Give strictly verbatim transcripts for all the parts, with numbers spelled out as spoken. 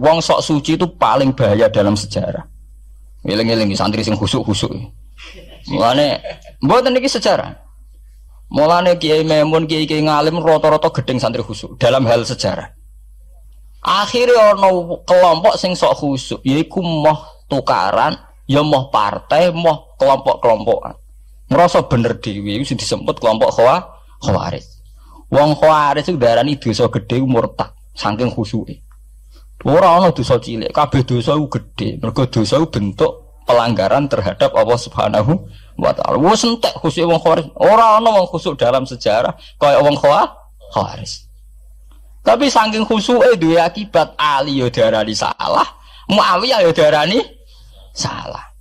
Wong sok suci itu paling bahaya dalam sejarah. Ngeling-ngeling santri sing khusuk-khusuk. Mulane mboten iki sejarah. Mulane Kiai Memun, Kiai-kiai ngalim rata-rata gedeng santri khusuk dalam hal sejarah. Akhirnya ono kelompok sing sok khusuk, yaiku moh tukaran, ya moh partai, moh kelompok-kelompokan. Ngerasa bener dhewe iku sing disebut kelompok Khawarij. Wong Khawarij iku darani dosa gedhe murtad saking khusuke. Ora ana dosa cilik, kabeh dosa iku gedhe. Mergo dosa iku bentuk pelanggaran terhadap Allah Subhanahu wa taala. Wes entek khusuk wong Khawarij. Ora ana wong khusuk dalam sejarah kaya wong Khawarij. Tapi saking khusuke duwe akibat Ali ya darani salah, Muawiyah ya darani salah.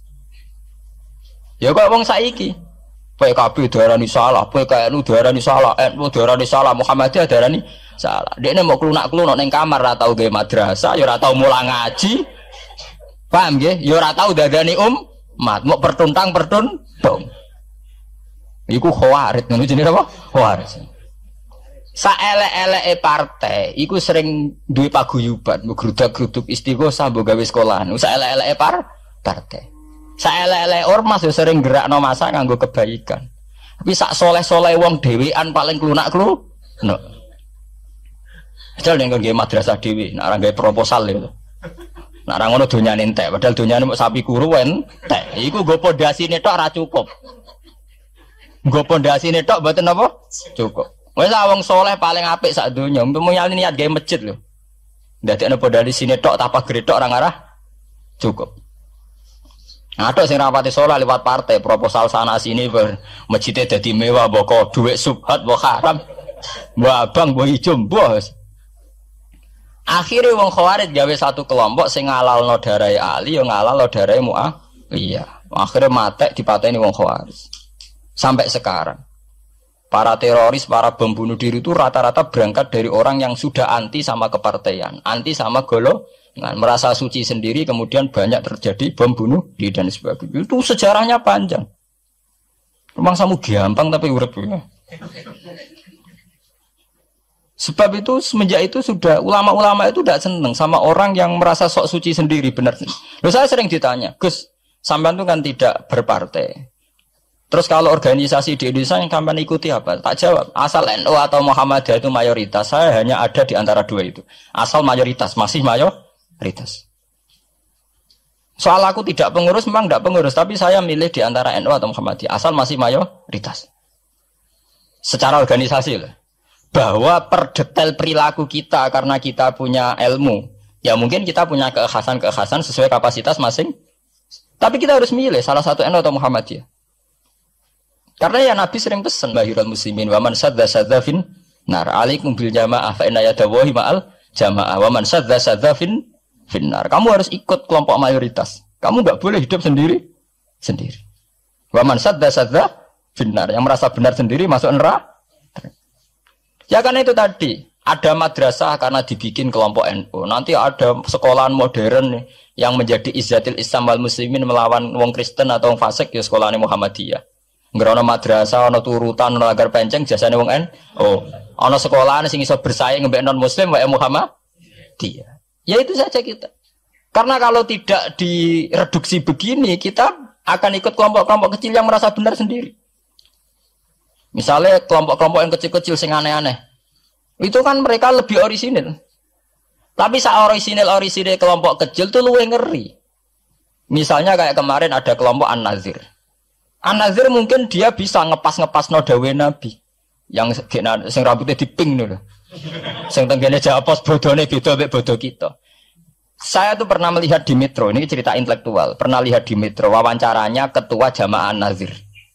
Ya kok wong saiki P K B darani salah, P K N U darani salah, N U darani salah, Muhammadiyah darani salah. Dekne mau klunak-klunak ning kamar ra tau gawe madrasah, ya ora tau mulang ngaji. Paham nggih? Ya ora tau dadani umat, mau pertuntang-pertuntung. Iku Khawarij, ngono jenenge apa? Khawarij. Saelek-eleke partai iku sering duwe paguyuban, ngrudak-gruduk istighosah mbok gawe sekolahan. Saelek-eleke par partai. Saelek-eleke ormas yo sering gerakno masa nganggo kebaikan. Tapi sak soleh-soleh wong dhewean paling klunak-kluk. No. Padahal nek nggo madrasah dhewe, nek ora gawe proposal lho. Nek ora ngono donyane entek, padahal donyane mung sapi kuru entek. Iku nggo pondasine tok ora cukup. Nggo pondasine tok mboten apa? Cukup. Wes wong soleh paling apik sak donya, umpama niat gawe masjid lho. Ndadekno pondasine tok apa gredok ora ngarah cukup. Ada sing rapati soleh lewat partai, proposal sana sini ber masjidnya jadi mewah, boko duit subhat, boko haram, mbok abang, mbok ijo, bos. Akhirnya wong Khawarij gawe satu kelompok sing ngalalno darai Ali, yo ngalalno darai Muawiyah. Akhirnya mate dipateni wong Khawarij. Sampai sekarang, para teroris, para bom bunuh diri itu rata-rata berangkat dari orang yang sudah anti sama kepartaian, anti sama golongan. Nah, merasa suci sendiri kemudian banyak terjadi bom bunuh diri dan sebagainya. Itu sejarahnya panjang. Memang samu gampang tapi urip. Sebab itu semenjak itu sudah ulama-ulama itu tidak senang sama orang yang merasa sok suci sendiri benar. Loh, saya sering ditanya, Gus, sampean itu kan tidak berpartai. Terus kalau organisasi di Indonesia yang sampean ikuti apa? Tak jawab. Asal N U atau Muhammadiyah itu mayoritas, saya hanya ada di antara dua itu. Asal mayoritas, masih mayoritas. Ritas. Soal aku tidak pengurus, memang tidak pengurus, tapi saya milih di antara N U atau Muhammadiyah, asal masih mayoritas. Secara organisasi lah. Bahwa per detail perilaku kita karena kita punya ilmu, ya mungkin kita punya keekhasan-keekhasan sesuai kapasitas masing. Tapi kita harus milih salah satu N U atau Muhammadiyah. Karena ya Nabi sering pesan bahirul muslimin wa man sadza sadza fin nar alaikum bil jamaah fa inna yadawahi ma'al jamaah wa man sadza sadza fin finnar. Kamu harus ikut kelompok mayoritas. Kamu enggak boleh hidup sendiri sendiri. Wa man sadda sadda finnar. Yang merasa benar sendiri masuk neraka. Ya karena itu tadi, ada madrasah karena dibikin kelompok N U. Nanti ada sekolahan modern yang menjadi izzatil Islam wal muslimin melawan wong Kristen atau wong fasik ya sekolahan Muhammadiyah. Ngerono madrasah ana turutan ana agar penceng jasane wong N U. Ana sekolahan sing iso bersaing mbek non muslim wae Muhammadiyah. Ya itu saja kita. Karena kalau tidak direduksi begini, kita akan ikut kelompok-kelompok kecil yang merasa benar sendiri. Misalnya kelompok-kelompok yang kecil-kecil sing aneh-aneh. Itu kan mereka lebih orisinil. Tapi saat orisinil-orisinil kelompok kecil itu luwih ngeri. Misalnya kayak kemarin ada kelompok An-Nazir. An-Nazir mungkin dia bisa ngepas-ngepas no dawe Nabi. Yang sing rambutnya diping dulu. Sing tenggene jawab pos bodone beda mek bodo kita. Saya tuh pernah melihat di Metro, ini cerita intelektual. Pernah lihat di Metro wawancaranya ketua Jamaah An-Nazir.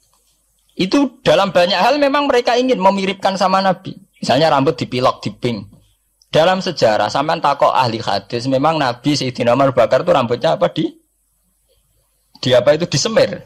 Itu dalam banyak hal memang mereka ingin memiripkan sama Nabi. Misalnya rambut dipilok diping. Dalam sejarah sampean takok ahli hadis, memang Nabi Sayyidina Umar Bakar itu rambutnya apa di di apa itu disemir.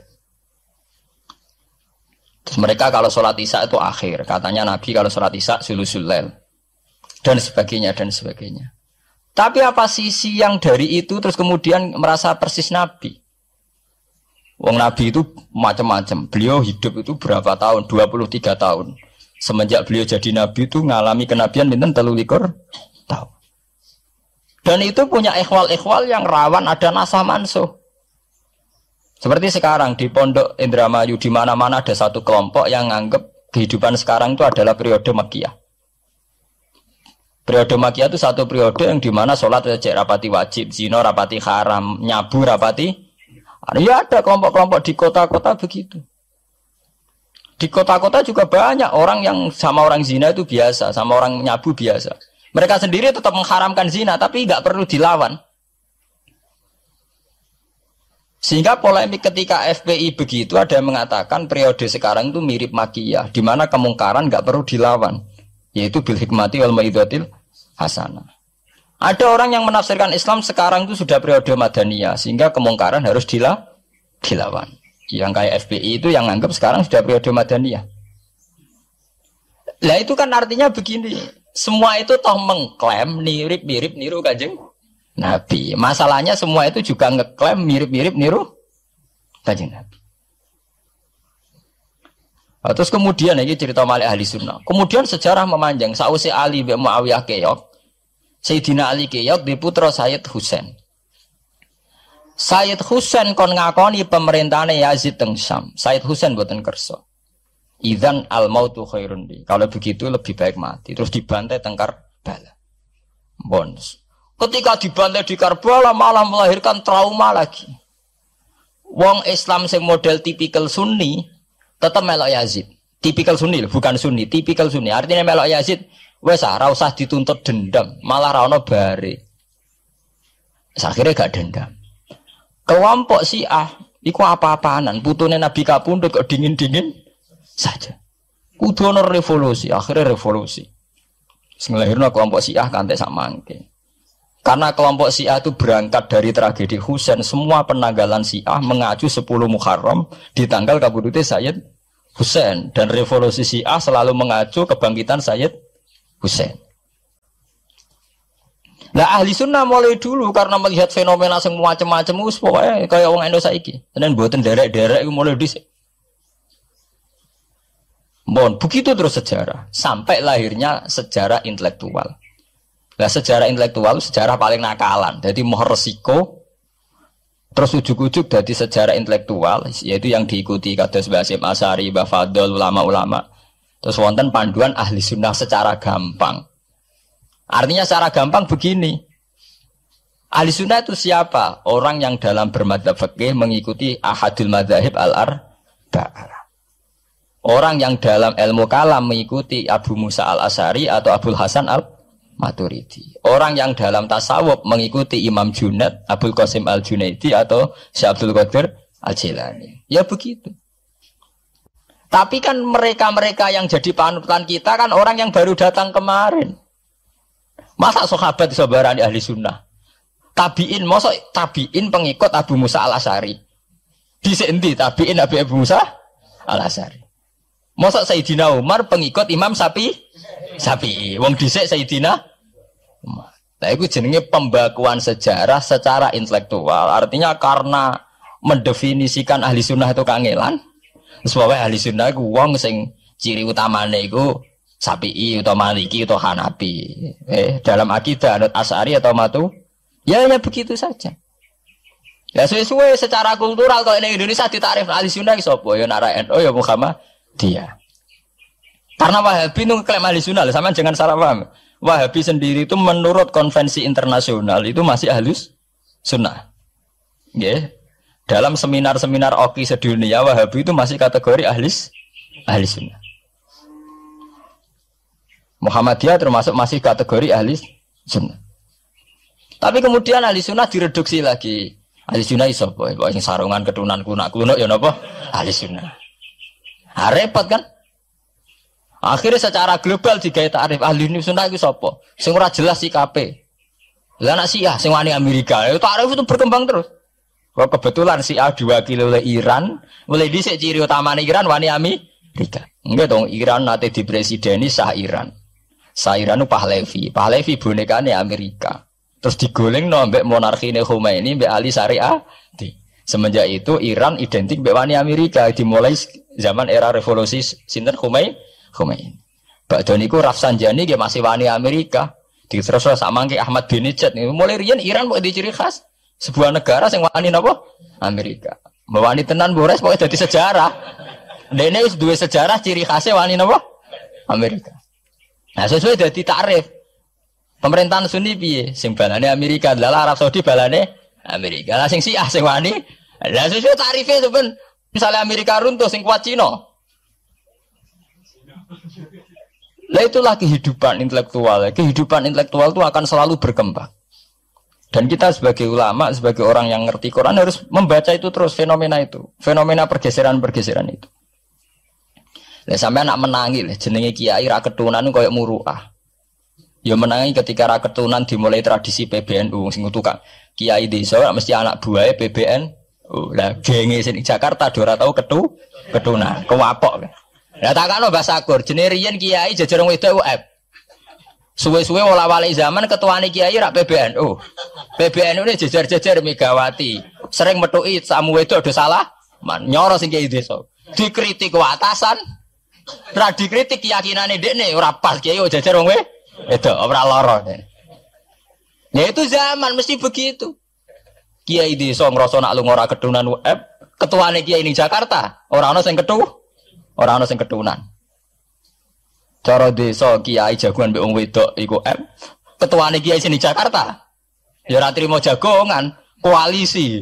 Terus mereka kalau sholat isya itu akhir, katanya Nabi kalau sholat isya sulusul lail. Dan sebagainya dan sebagainya. Tapi apa sisi yang dari itu terus kemudian merasa persis Nabi? Wong Nabi itu macam-macam. Beliau hidup itu berapa tahun? dua puluh tiga tahun. Semenjak beliau jadi Nabi itu ngalami kenabian minten telu likur tahun. Dan itu punya ikhwal-ikhwal yang rawan ada nasah mansuh. Seperti sekarang di Pondok Indramayu di mana-mana ada satu kelompok yang anggap kehidupan sekarang itu adalah periode Makkiyah. Periode Makkiyah itu satu periode yang dimana sholat cek rapati wajib, zina rapati haram, nyabu rapati. Ya ada kelompok-kelompok di kota-kota begitu. Di kota-kota juga banyak orang yang sama orang zina itu biasa, sama orang nyabu biasa. Mereka sendiri tetap mengharamkan zina, tapi nggak perlu dilawan. Sehingga polemik ketika F P I begitu ada yang mengatakan periode sekarang itu mirip Makkiyah, di mana kemungkaran nggak perlu dilawan, yaitu bil hikmati wal mau'izatil hasanah. Ada orang yang menafsirkan Islam sekarang itu sudah periode Madaniyah, sehingga kemungkaran harus dila, dilawan. Yang kayak F P I itu yang anggap sekarang sudah periode Madaniyah. Lah itu kan artinya begini, semua itu toh mengklaim mirip-mirip niru Kanjeng Nabi. Masalahnya semua itu juga ngeklaim mirip-mirip niru Kanjeng Nabi. Nah, terus kemudian ini cerita Malik ahli sunnah. Kemudian sejarah memanjang. Sausi Ali bin Muawiyah keok, Sayyidina Ali keok di putra Sayyid Husain. Sayyid Husain kon ngakoni pemerintahane Yazid teng Syam. Sayyid Husain boten kersa. Idzan al mautu khairun li. Kalau begitu lebih baik mati. Terus dibantai teng Karbala. Bons. Ketika dibantai di Karbala malah melahirkan trauma lagi. Wong Islam sing model tipikal Sunni tetap melok Yazid. Tipikal Sunni bukan Sunni, tipikal Sunni. Artinya melok Yazid wes ora usah dituntut dendam, malah ra ono bare. Akhirnya gak dendam. Kelompok Syiah iku apa-apaanan, putune Nabi kapundhut kok dingin-dingin saja. Kudu ono revolusi, akhirnya revolusi. Sing nglahirno kelompok Syiah kanthi sak mangke. Karena kelompok Syiah itu berangkat dari tragedi Husain, semua penanggalan Syiah mengacu sepuluh Muharram di tanggal kabudute Sayyid Husain, dan revolusi Syiah selalu mengacu kebangkitan Sayyid Husain. Nah ahli sunnah mulai dulu karena melihat fenomena semua macam-macam us pokoknya kayak orang Indonesia iki. Dan buatan derek-derek mulai dhisik. Bon, begitu terus sejarah sampai lahirnya sejarah intelektual. Nah sejarah intelektual sejarah paling nakalan. Jadi mau resiko terus ujuk-ujuk dari sejarah intelektual yaitu yang diikuti kados Mbah Hasyim Asy'ari, Mbah Fadl, ulama-ulama. Terus wonten panduan ahli sunnah secara gampang. Artinya secara gampang begini. Ahli sunnah itu siapa? Orang yang dalam bermadzhab fikih mengikuti ahadul madzahib al-arba'ah. Orang yang dalam ilmu kalam mengikuti Abu Musa al-Asy'ari atau Abul Hasan al-Maturidi. Orang yang dalam tasawuf mengikuti Imam Junaid, Abul Qasim al-Junaidi atau Syekh Abdul Qadir al-Jilani. Ya begitu. Tapi kan mereka-mereka yang jadi panutan kita kan orang yang baru datang kemarin. Masa sahabat sabarani ahli sunnah? Tabiin, masa tabiin pengikut Abu Musa al-Asy'ari? Dhisik endi tabiin Abi Abu Musa al-Asy'ari? Masa Sayyidina Umar pengikut Imam Sapi? Sapi. Wong dhisik Sayyidina Umar. Nah itu jenenge pembakuan sejarah secara intelektual. Artinya karena mendefinisikan ahli sunnah itu kangelan. Sebabnya ahli sunnah itu wong sing ciri utamane iku Sapi'i atau Maliki atau Hanafi. Eh, dalam akidah anut Asy'ari atau Matu, ya hanya begitu saja. Ya sesuai secara kultural kalau di Indonesia ditarif ahli sunnah ki sapa? Ya Nara N U ya Muhammadiyah. Karena Wahabi itu klaim ahli sunnah, sama jangan salah paham. Wahabi sendiri itu menurut konvensi internasional itu masih ahli sunnah. Ya. Dalam seminar-seminar O K I sedunia Wahabi itu masih kategori ahli ahli sunnah. Muhammadiyah termasuk masih kategori ahli sunnah. Tapi kemudian ahli sunnah direduksi lagi. Ahli sunnah iso apa? Wong sarungan ketunan kunak-kunak ya napa? Ahli sunnah. Ha repot kan? Akhirnya secara global digawe takrif ahli sunnah iku sapa? Sing ora jelas sikape. Lah nek Syiah sing wani Amerika, itu takrif itu berkembang terus. Kok kebetulan Syiah diwakili oleh Iran, mulai dhisik ciri utamane Iran wani Amerika. Enggak dong, Iran nate dipresideni Shah Iran. Shah Iran itu Pahlavi, Pahlavi bonekane Amerika. Terus digoleng no mbek monarkine Khomeini mbek Ali Syariah. Semenjak itu Iran identik mbek wani Amerika dimulai zaman era revolusi sinten Khomeini. Khomeini. Badhe niku Rafsanjani nggih masih wani Amerika. Terus sak mangke Ahmad bin Nijat niku mulai riyen Iran kok di ciri khas sebuah negara sing wani napa? Amerika. Wani tenan Bores pokoke dadi sejarah. Dene wis duwe sejarah ciri khasnya wani napa? Amerika. Nah, sesuai dadi takrif. Pemerintahan Sunni piye? Sing balane Amerika, lha Arab Saudi balane Amerika. Lah sing Syiah sing wani. Lah sesuai tarife to ben. Misalnya Amerika runtuh sing kuat Cina. Lah itulah kehidupan intelektual. Kehidupan intelektual itu akan selalu berkembang. Dan kita sebagai ulama, sebagai orang yang ngerti Quran harus membaca itu terus fenomena itu, fenomena pergeseran-pergeseran itu. Lah sampai anak menangi lah jenenge kiai ra ketunan koyo muruah. Ya menangi ketika ra ketunan dimulai tradisi P B N U sing tukang kiai desa mesti anak buahe P B N U. Lah genge sing Jakarta ora tau ketu ketunan, kewapok. Lah takano Mbah Sakur, jenenge riyen kiai jajar wong wedok U F. Suwe-suwe wala-wali zaman ketuane kiai rak P B N U. P B N U ini jajar-jajar Megawati. Sering metuki samu wedok do salah, man nyoro sing kiai desa. Dikritik ku atasan. Ra dikritik keyakinane dekne ora pas kiai jajar wong wedok ora lara. Ya itu zaman mesti begitu. Kiai desa ngrasa nak lunga ora ketunan U F, ketuane kiai ning Jakarta ora ana sing ketu. Ora ana sing ketunan. Cara desa kiai jagoan mbek wong wedok iku M. Ketuane kiai sini Jakarta. Ya ora trimo jagongan, koalisi.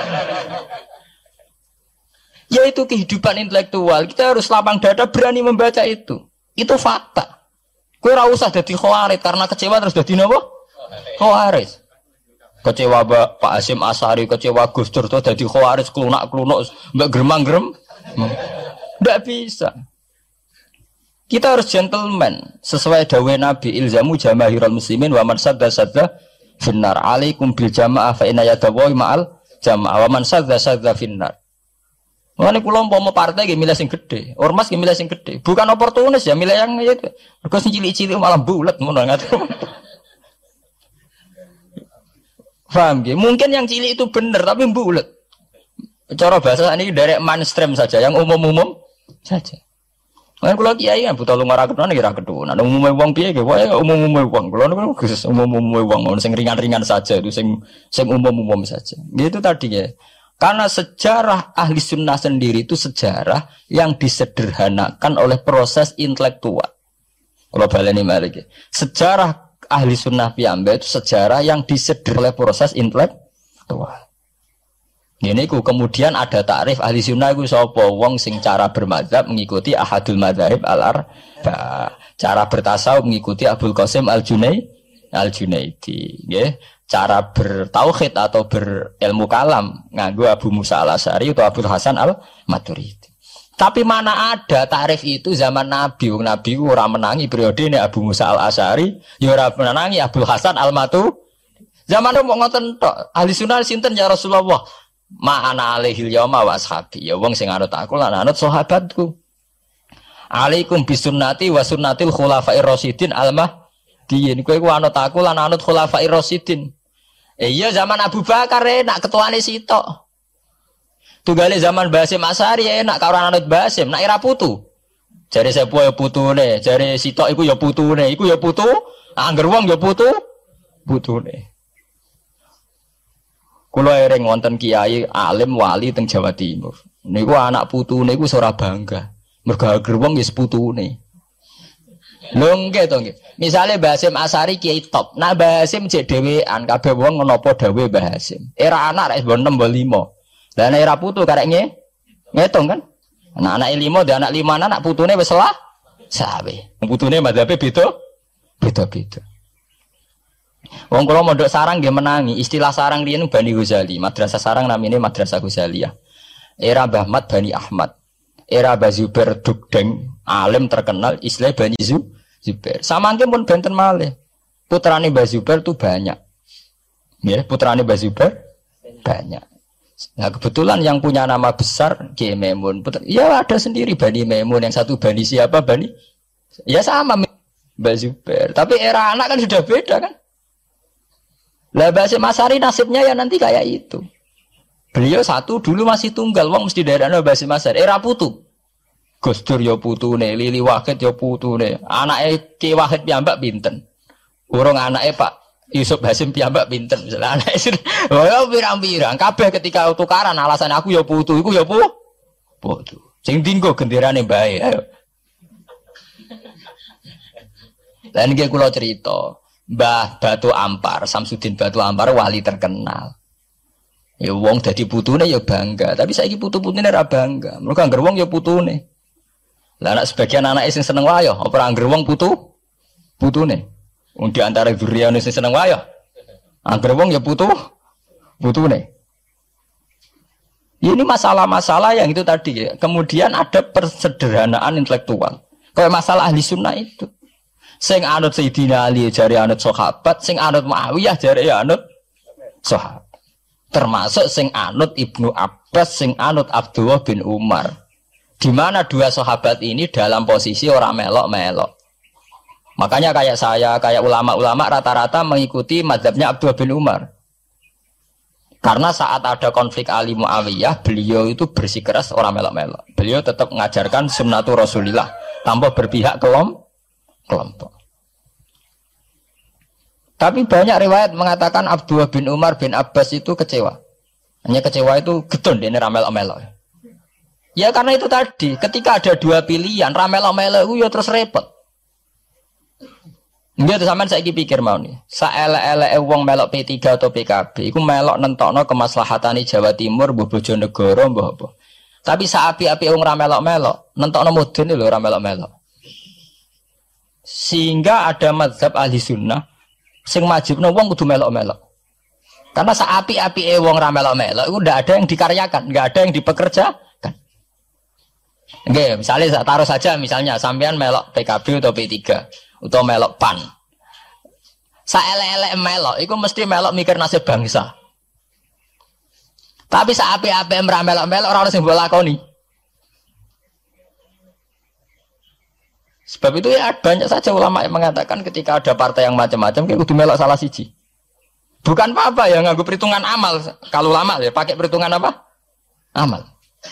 Ya itu kehidupan intelektual. Kita harus lapang dada berani membaca itu. Itu fakta. Kowe ora usah dadi khawarit karena kecewa terus dadi napa? Khawarit. Kecewa Pak Hasyim Asy'ari, kecewa Gus Dur terus dadi khawarit klunak-klunuk mbek gremang-grem. Tidak bisa. Kita harus gentleman sesuai dawuh Nabi ilzamu jamaahirul muslimin wa man sadda sadda finnar alaikum bil jamaah fa inna yadawi ma'al jamaah wa man sadda sadda finnar. Mane kula umpama partai nggih milih sing gedhe, ormas nggih milih sing gedhe. Bukan oportunis ya milih yang itu. Mergo sing cilik-cilik malah bulet ngono ngatur. Paham nggih? Mungkin yang cilik itu benar tapi bulet. Cara bahasa ini dari mainstream saja, yang umum-umum saja. Kan kula kiai kan buta lunga ra ketunan ya ra ketunan. Umume wong piye ge wae umum-umume wong. Kula niku khusus umum-umume wong sing ringan-ringan saja itu sing sing umum-umum saja. Gitu tadi ya. Karena sejarah ahli sunnah sendiri itu sejarah yang disederhanakan oleh proses intelektual. Kalau baleni malih sejarah ahli sunnah piyambak itu sejarah yang disederhanakan oleh proses intelektual. Ini ku kemudian ada takrif ahli sunnah ku sapa wong sing cara bermadzhab mengikuti ahadul madzahib al-arba. Cara bertasawuf mengikuti Abdul Qasim al-Junaidi, al-Junaidi, nggih. Cara bertauhid atau berilmu kalam nganggo Abu Musa al-Asy'ari atau Abdul Hasan al-Maturidi. Tapi mana ada takrif itu zaman Nabi, wong Nabi ku ora menangi periode ini Abu Musa al-Asy'ari, ya ora menangi Abdul Hasan al-Maturidi. Zaman mau ngoten tok, ahli sunnah sinten ya Rasulullah? Ma ana alaihil yauma wa ashabi. Ya wong sing anut aku lan anut sahabatku. Alaikum bisunnati wa sunnatil khulafair rasyidin al-mahdiyyin. Kowe ku anut aku lan anut khulafair rasyidin. Eh iya zaman Abu Bakar enak ketuane sitok. Tunggale zaman Basim Asy'ari enak karo anut Basim, nak era putu. Jare sepo ya putune, jare sitok iku ya putune, iku ya putu, angger wong ya putu, putune. Kula ereng wonten kiai alim wali teng Jawa Timur. Niku anak putune iku ora bangga. Mergo ager wong wis putune. Lho nggih to nggih. Misale Mbah Hasyim Asy'ari kiai top. Nah Mbah Hasyim jek dhewean kabeh wong napa dawuh Mbah Hasyim. Era anak rek enam mbok lima. Lah nek era putu karek nge ngitung kan. Anak-anak lima dan anak lima anak putune wis salah sawe. Putune madzhabe beda beda-beda. Wong kula mondok sarang nggih menangi. Istilah sarang riyen Bani Ghazali, madrasah sarang namine Madrasah Ghazaliyah. Era Mbah Ahmad Bani Ahmad. Era Mbah Zubair Dugdeng, alim terkenal istilah Bani Zubair. Samangke pun benten malih. Putrane Mbah Zubair itu banyak. Ya, putrane Mbah Zubair banyak. Nah, kebetulan yang punya nama besar Ki Maimun. Ya ada sendiri Bani Maimun, yang satu Bani siapa? Bani. Ya sama Mbah Zubair. Tapi era anak kan sudah beda kan? Lah Basim Asy'ari nasibnya ya nanti kayak itu. Beliau satu dulu masih tunggal, wong mesti daerahnya Basim Asy'ari. Era putu. Gus Dur ya putune, Lili Wahid ya putune. Anake Ki Wahid piyambak pinten. Urung anake Pak Yusuf Hasim piyambak pinten misalnya anake sing oh pirang-pirang kabeh ketika tukaran alasan aku ya putu iku ya pu putu. Sing dinggo genderane bae ayo. Lan iki kula cerita, Mbah Batu Ampar, Samsudin Batu Ampar wali terkenal. Ya wong dadi putune ya bangga, tapi saiki putu-putune ora bangga. Mergo anggar wong ya putune. Lah anak sebagian anak sing seneng wayo, apa anggar wong putu? Putune. Wong di antara duriyane sing seneng wayo. Anggar wong ya putu, putune. Ini masalah-masalah yang itu tadi ya. Kemudian ada persederhanaan intelektual. Kayak masalah ahli sunnah itu. Sing anut Sayyidina Ali jari anut sahabat, sing anut Muawiyah jari anut sahabat. Termasuk sing anut Ibnu Abbas, sing anut Abdullah bin Umar. Di mana dua sahabat ini dalam posisi orang melok-melok. Makanya kayak saya, kayak ulama-ulama rata-rata mengikuti mazhabnya Abdullah bin Umar. Karena saat ada konflik Ali Muawiyah, beliau itu bersikeras orang melok-melok. Beliau tetap mengajarkan sunnatul Rasulillah tanpa berpihak kelom, kelompok. Tapi banyak riwayat mengatakan Abdullah bin Umar bin Abbas itu kecewa. Hanya kecewa itu gedon dia melok-melok. Ya karena itu tadi, ketika ada dua pilihan, ramelok-melok itu ya terus repot. Nggih sampean saiki pikir mau nih. Saelek-eleke wong melok P tiga atau P K B iku melok nentokno kemaslahatane Jawa Timur, mbuh Bojonegoro, mbuh apa. Tapi saapi-api wong ra melok-melok, nentokno mudun lho ora melok-melok. Sehingga ada mazhab ahli sunnah sing majibno wong kudu melok-melok. Karena saapi-api wong ra melok-melok iku ndak ada yang dikaryakan, enggak ada yang dipekerjakan. Nggih, misalnya taruh saja misalnya sampean melok P K B atau P tiga. Atau melok pan. Saelek-elek melok, itu mesti melok mikir nasib bangsa. Tapi saapi-api ora melok-melok ora ono sing mbok lakoni. Sebab itu ya banyak saja ulama yang mengatakan ketika ada partai yang macam-macam kayak kudu melok salah siji. Bukan apa-apa ya nganggo perhitungan amal. Kalau ulama ya pakai perhitungan apa? Amal.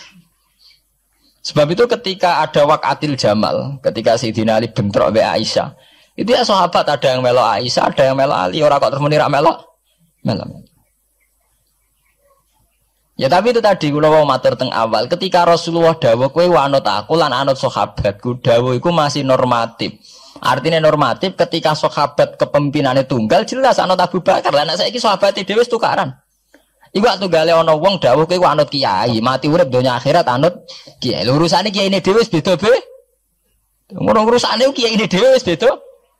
Sebab itu ketika ada waqatil Jamal, ketika Sayyidina Ali bentrok be Aisyah, itu ya sahabat ada yang melok Aisyah, ada yang melok Ali, orang kok terus muni ra melok. Melok. Ya tapi itu tadi kula mau matur teng awal, ketika Rasulullah dawuh kowe anut aku lan anut sahabatku, dawuh iku masih normatif. Artinya normatif ketika sahabat kepemimpinannya tunggal jelas anut Abu Bakar. Lah nek saiki sahabate dhewe wis tukaran. Iku waktu gale ana wong dawuh kowe anut kiai, mati urip donya akhirat anut kiai. Lho urusane kiai ini dhewe wis beda be. Ngono urusane kiai ini dhewe wis beda.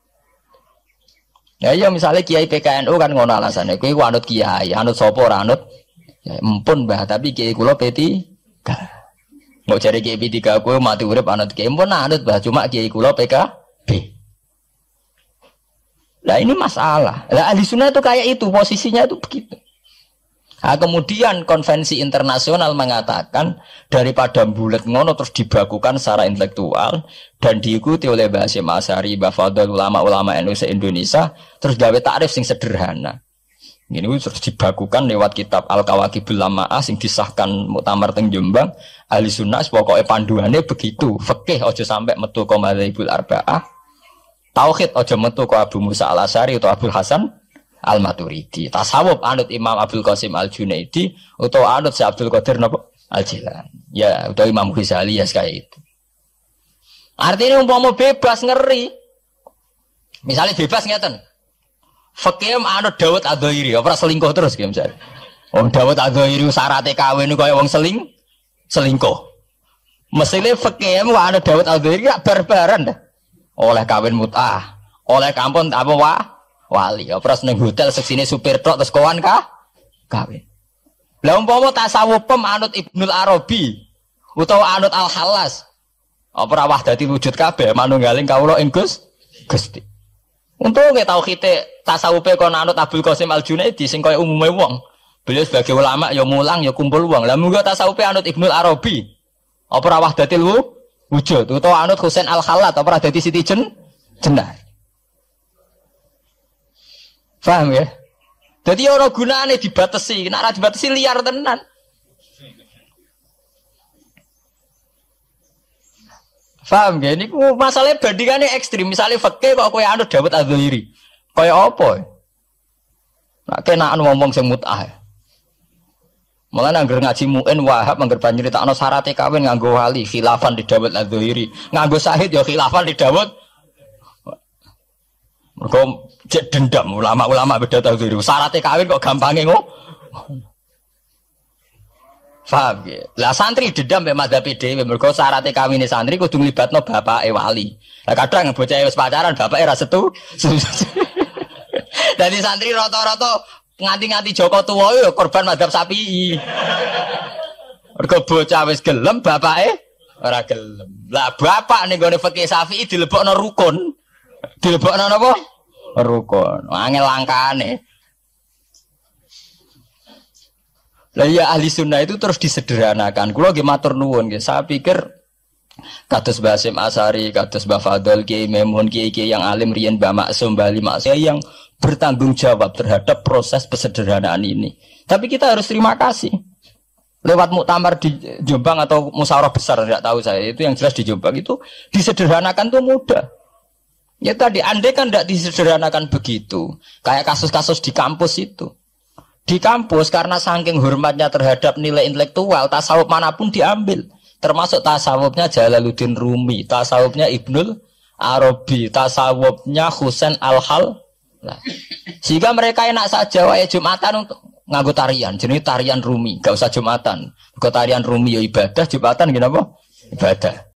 Ya iya misalnya kiai P K N U kan ngono alasane, kowe anut kiai, anut sapa ora anut. Ya empun Mbah, tapi kiai kula P tiga. Mau cari kiai P tiga kowe mati urip anut kiai, empun anut Mbah, cuma kiai kula P K B. Lah ini masalah. Lah ahli sunnah itu kayak itu, posisinya itu begitu. Nah, kemudian konvensi internasional mengatakan daripada bulet ngono terus dibakukan secara intelektual dan diikuti oleh Mbah Hasyim Asy'ari, Mbah Fadl, ulama-ulama N U se-Indonesia, terus gawe takrif sing sederhana. Ini terus dibakukan lewat kitab Al-Kawakibul Lama'ah sing disahkan Muktamar teng Jombang. Ahli sunnah pokoknya panduannya begitu. Fikih aja sampai metu ka madzhabul arba'ah. Tauhid aja metu ka Abu Musa Al-Asy'ari atau Abdul Hasan Al-Maturidi. Tasawuf anut Imam Abdul Qasim Al-Junaidi atau anut Syekh Abdul Qadir Al-Jilani. Ya, atau Imam Ghazali ya kayak itu. Artinya umpama bebas ngeri. Misalnya bebas ngeten. Fikih anut Dawud Adzairi, ora selingkuh terus ki misalnya. Wong Dawud Adzairi syaraté kawin kaya wong seling selingkuh. Mesine fikih anut Dawud Adzairi gak barbaran dah. Oleh kawin mut'ah, oleh kampung apa wa wali. Ora seneng hotel seksine supir truk terus kawan kah? Kawin. Lah umpama tasawuf pem anut Ibnul Arabi utawa anut Al-Khallas. Apa ora wahdati wujud kabeh manunggaling kawula ing Gusti. Untuk nggak tahu kita tasawufe kon anut Abdul Qasim Al-Junaidi sing kaya umume wong. Beliau sebagai ulama ya mulang ya kumpul wong. Lah munggo tasawufe anut Ibnul Arabi. Apa ora wahdatil wujud utawa anut Husain Al-Khallat apa ora dadi Siti Jen Jenar. Paham ya? Jadi ora gunane dibatasi, nek ora dibatasi liar tenan. Paham gak? Ini masalahnya bandingannya ekstrim. Misalnya fakih kok kowe anut Dawud Adzairi. Kaya apa? Nak kenaan ngomong sing mut'ah. Malah anggar ngaji muin Wahab anggar nyritakno syaraté kawin nganggo wali khilafan di Dawud Adz-Dzahiri. Nganggo syahid ya khilafan di Dawud. Mergo cek dendam ulama-ulama beda tau diri. Syaraté kawin kok gampange ngono. Paham ya? Lah santri dendam mek madzhab dhewe mergo syaraté kawine santri kudu nglibatno bapake wali. Lah kadang bocah wis pacaran bapake ra setu. Dadi santri rata-rata nganti-nganti Joko tuwa yo korban madzhab Syafi'i. Mergo bocah wis gelem bapake ora gelem. Lah bapak ning gone fikih Syafi'i dilebokno rukun. Dilebokno napa? Rukun. Angel langkane. Lah ya ahli sunnah itu terus disederhanakan. Kula nggih matur nuwun nggih. Saya pikir kados Mbah Hasyim Asy'ari, kados Mbah Fadl, Kiai Memun, kiai-kiai yang alim riyen Mbah Maksum, Mbah Ali Maksum yang bertanggung jawab terhadap proses pesederhanaan ini. Tapi kita harus terima kasih. Lewat muktamar di Jombang atau musyawarah besar tidak tahu saya, itu yang jelas di Jombang itu disederhanakan tuh mudah. Ya tadi andai kan tidak disederhanakan begitu, kayak kasus-kasus di kampus itu. Di kampus karena saking hormatnya terhadap nilai intelektual, tasawuf manapun diambil. Termasuk tasawufnya Jalaluddin Rumi, tasawufnya Ibnul Arabi, tasawufnya Husain Al-Hal. Nah, sehingga mereka enak saja wae Jumatan untuk nganggo tarian, jenis tarian Rumi, gak usah Jumatan. Kok tarian Rumi ya ibadah, Jumatan gini apa? Ibadah.